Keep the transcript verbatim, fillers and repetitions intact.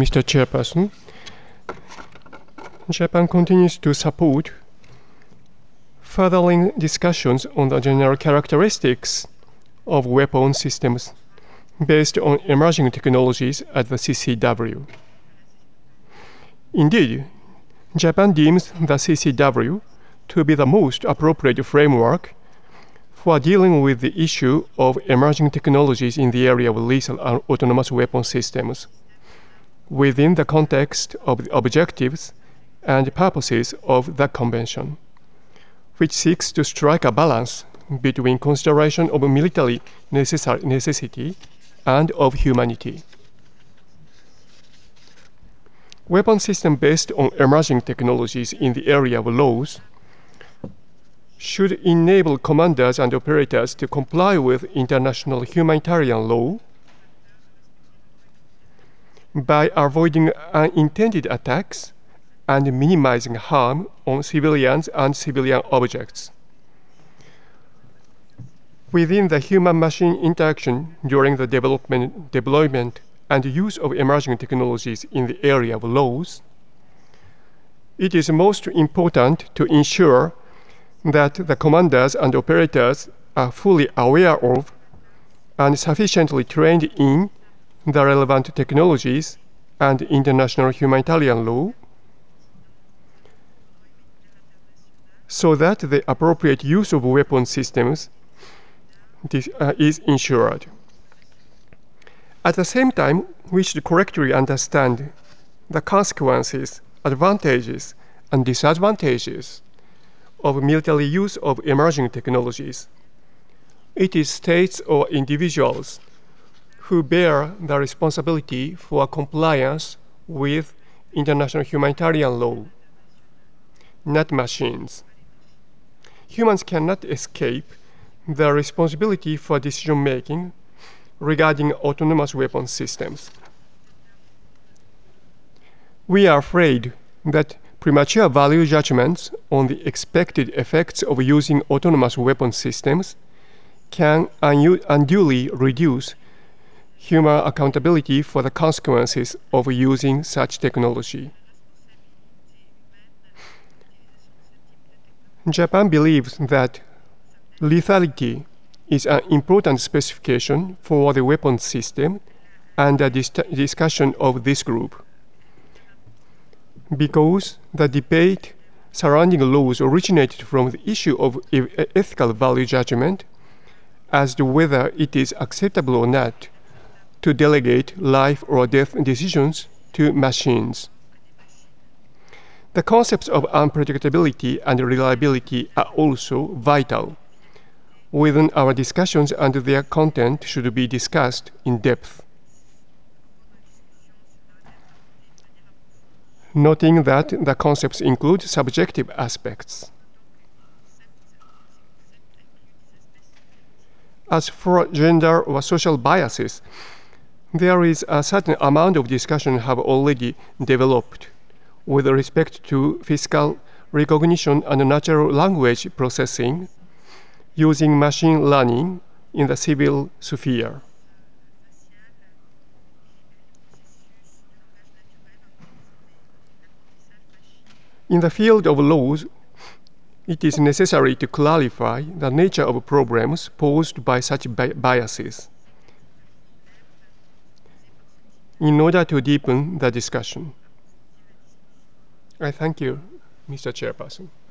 Mister Chairperson, Japan continues to support furthering discussions on the general characteristics of weapon systems based on emerging technologies at the C C W. Indeed, Japan deems the C C W to be the most appropriate framework for dealing with the issue of emerging technologies in the area of lethal and autonomous weapon systems within the context of the objectives and purposes of the Convention, which seeks to strike a balance between consideration of military necessity and of humanity. Weapon systems based on emerging technologies in the area of laws should enable commanders and operators to comply with international humanitarian law by avoiding unintended attacks and minimizing harm on civilians and civilian objects. Within the human-machine interaction during the development, deployment, and use of emerging technologies in the area of laws, it is most important to ensure that the commanders and operators are fully aware of and sufficiently trained in the relevant technologies and international humanitarian law, so that the appropriate use of weapon systems is ensured. At the same time, we should correctly understand the consequences, advantages, and disadvantages of military use of emerging technologies. It is states or individuals who bear the responsibility for compliance with international humanitarian law, not machines. Humans cannot escape the responsibility for decision-making regarding autonomous weapon systems. We are afraid that premature value judgments on the expected effects of using autonomous weapon systems can unduly reduce human accountability for the consequences of using such technology. Japan believes that lethality is an important specification for the weapon system and the dis discussion of this group, because the debate surrounding laws originated from the issue of ethical value judgment as to whether it is acceptable or not to delegate life or death decisions to machines. The concepts of unpredictability and reliability are also vital within our discussions, and their content should be discussed in depth, noting that the concepts include subjective aspects. As for gender or social biases, there is a certain amount of discussion have already developed with respect to physical recognition and natural language processing using machine learning in the civil sphere. In the field of laws, it is necessary to clarify the nature of problems posed by such bi biases in order to deepen the discussion. I thank you, Mister Chairperson.